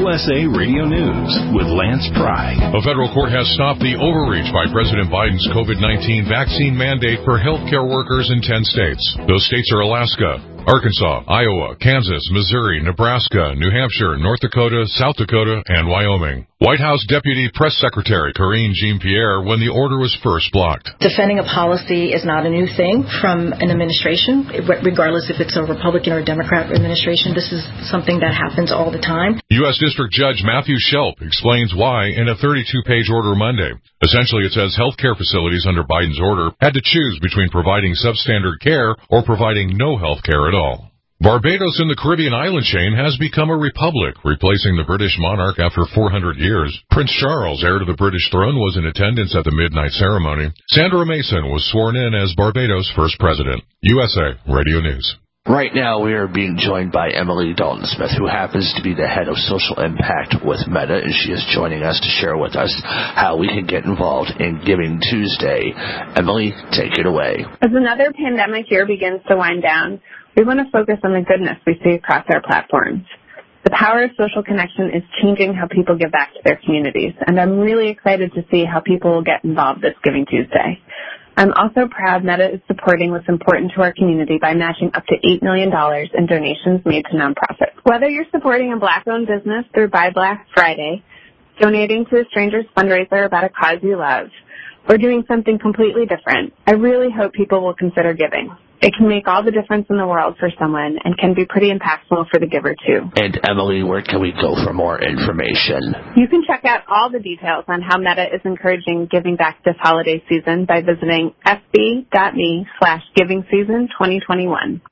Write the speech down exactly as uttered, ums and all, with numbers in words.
S A Radio News with Lance Pry. A federal court has stopped the overreach by President Biden's COVID nineteen vaccine mandate for healthcare workers in ten states. Those states are Alaska, Arkansas, Iowa, Kansas, Missouri, Nebraska, New Hampshire, North Dakota, South Dakota, and Wyoming. White House Deputy Press Secretary Karine Jean-Pierre when the order was first blocked. Defending a policy is not a new thing from an administration, regardless if it's a Republican or a Democrat administration. This is something that happens all the time. U S District Judge Matthew Shelp explains why in a thirty-two page order Monday. Essentially, it says healthcare facilities under Biden's order had to choose between providing substandard care or providing no health care at all. Barbados in the Caribbean island chain has become a republic, replacing the British monarch after four hundred years. Prince Charles, heir to the British throne, was in attendance at the midnight ceremony. Sandra Mason was sworn in as Barbados' first president. U S A Radio News. Right now, we are being joined by Emily Dalton-Smith, who happens to be the head of social impact with Meta, and she is joining us to share with us how we can get involved in Giving Tuesday. Emily, take it away. As another pandemic year begins to wind down, we want to focus on the goodness we see across our platforms. The power of social connection is changing how people give back to their communities, and I'm really excited to see how people will get involved this Giving Tuesday. I'm also proud Meta is supporting what's important to our community by matching up to eight million dollars in donations made to nonprofits. Whether you're supporting a Black-owned business through Buy Black Friday, donating to a stranger's fundraiser about a cause you love, or doing something completely different, I really hope people will consider giving. It can make all the difference in the world for someone and can be pretty impactful for the giver, too. And, Emily, where can we go for more information? You can check out all the details on how Meta is encouraging giving back this holiday season by visiting fb.me slash giving season 2021.